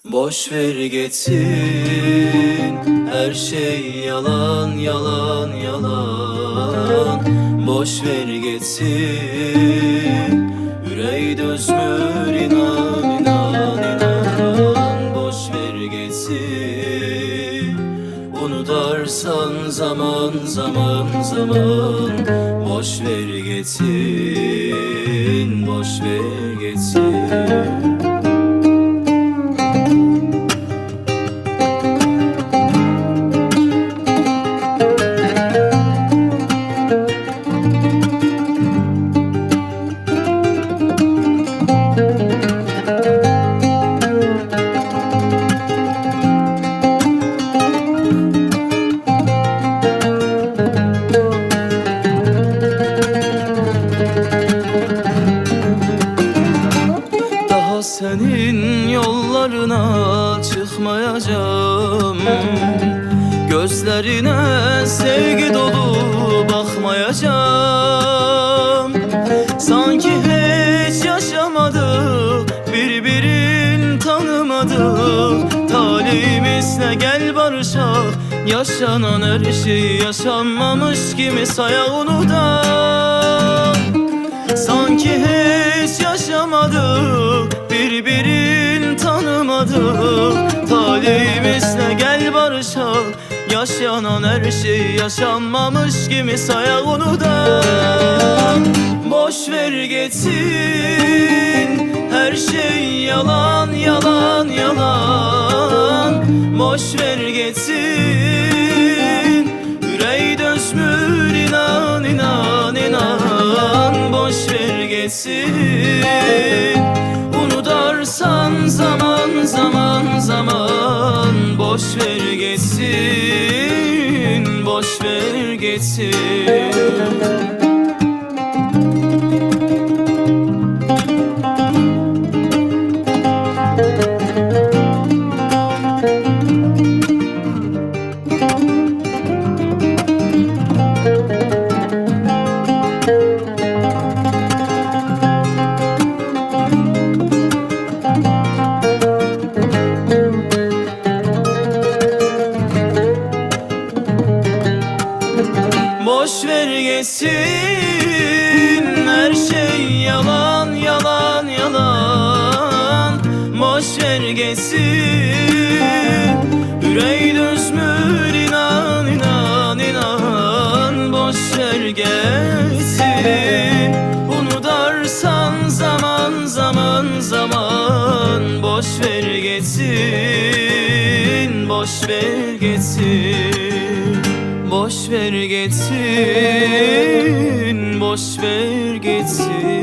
Boş ver geçsin, her şey yalan yalan yalan. Boş ver geçsin, yüreği dözmür inan inan inan. Boş ver geçsin, unutarsan zaman zaman zaman. Boş ver geçsin, boş ver geçsin. Senin yollarına çıkmayacağım, gözlerine sevgi dolu bakmayacağım. Sanki hiç yaşamadık, birbirini tanımadık. Talihimizle gel barışak, yaşanan her şey yaşanmamış gibi saya onu da. Sanki hiç yaşamadık, birbirini tanımadık. Talihimizle gel barışak, yaşanan her şey yaşanmamış gibi saya onu da. Boş ver geçsin, her şey yalan yalan yalan. Boş ver geçsin, yüreği dözmür inan inan inan. Boş ver geçsin, unutarsan zaman zaman zaman. Boş ver geçsin, boş ver geçsin. Boş ver geçsin, her şey yalan yalan yalan. Boş ver geçsin, yüreği dözmür inan inan inan. Boş ver geçsin, unutarsan zaman zaman zaman. Boş ver geçsin, boş ver geçsin. Boş ver geçsin, boş ver geçsin.